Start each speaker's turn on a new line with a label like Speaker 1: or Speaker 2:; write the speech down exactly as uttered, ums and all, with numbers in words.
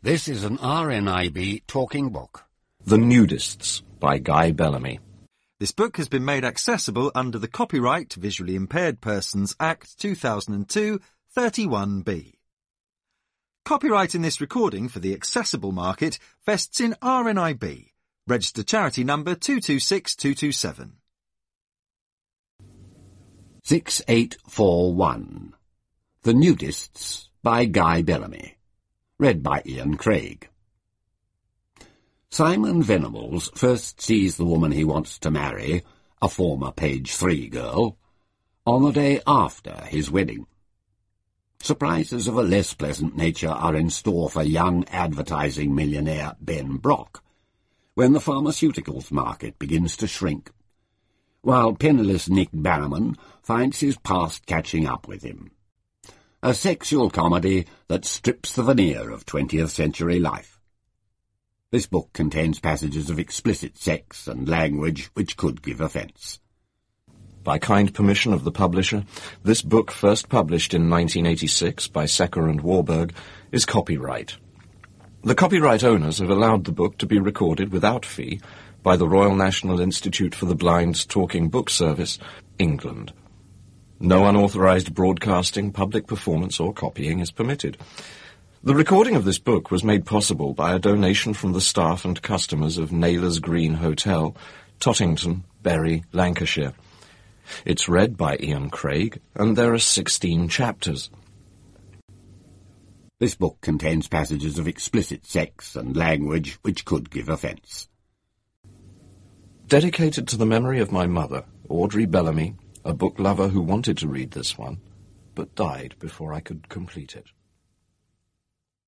Speaker 1: This is an R N I B talking book.
Speaker 2: The Nudists by Guy Bellamy.
Speaker 3: This book has been made accessible under the Copyright to Visually Impaired Persons Act two thousand two, thirty-one B. Copyright in this recording for the accessible market vests in R N I B. Registered charity number two two six two two seven.
Speaker 1: six eight four one. The Nudists by Guy Bellamy. Read by Ian Craig. Simon Venables first sees the woman he wants to marry, a former page three girl, on the day after his wedding. Surprises of a less pleasant nature are in store for young advertising millionaire Ben Brock when the pharmaceuticals market begins to shrink, while penniless Nick Barrowman finds his past catching up with him. A sexual comedy that strips the veneer of twentieth century life. This book contains passages of explicit sex and language which could give offence.
Speaker 2: By kind permission of the publisher, this book, first published in nineteen eighty-six by Secker and Warburg, is copyright. The copyright owners have allowed the book to be recorded without fee by the Royal National Institute for the Blind's Talking Book Service, England. No unauthorised broadcasting, public performance or copying is permitted. The recording of this book was made possible by a donation from the staff and customers of Naylor's Green Hotel, Tottington, Bury, Lancashire. It's read by Ian Craig, and there are sixteen chapters.
Speaker 1: This book contains passages of explicit sex and language which could give offence.
Speaker 2: Dedicated to the memory of my mother, Audrey Bellamy, a book lover who wanted to read this one, but died before I could complete it.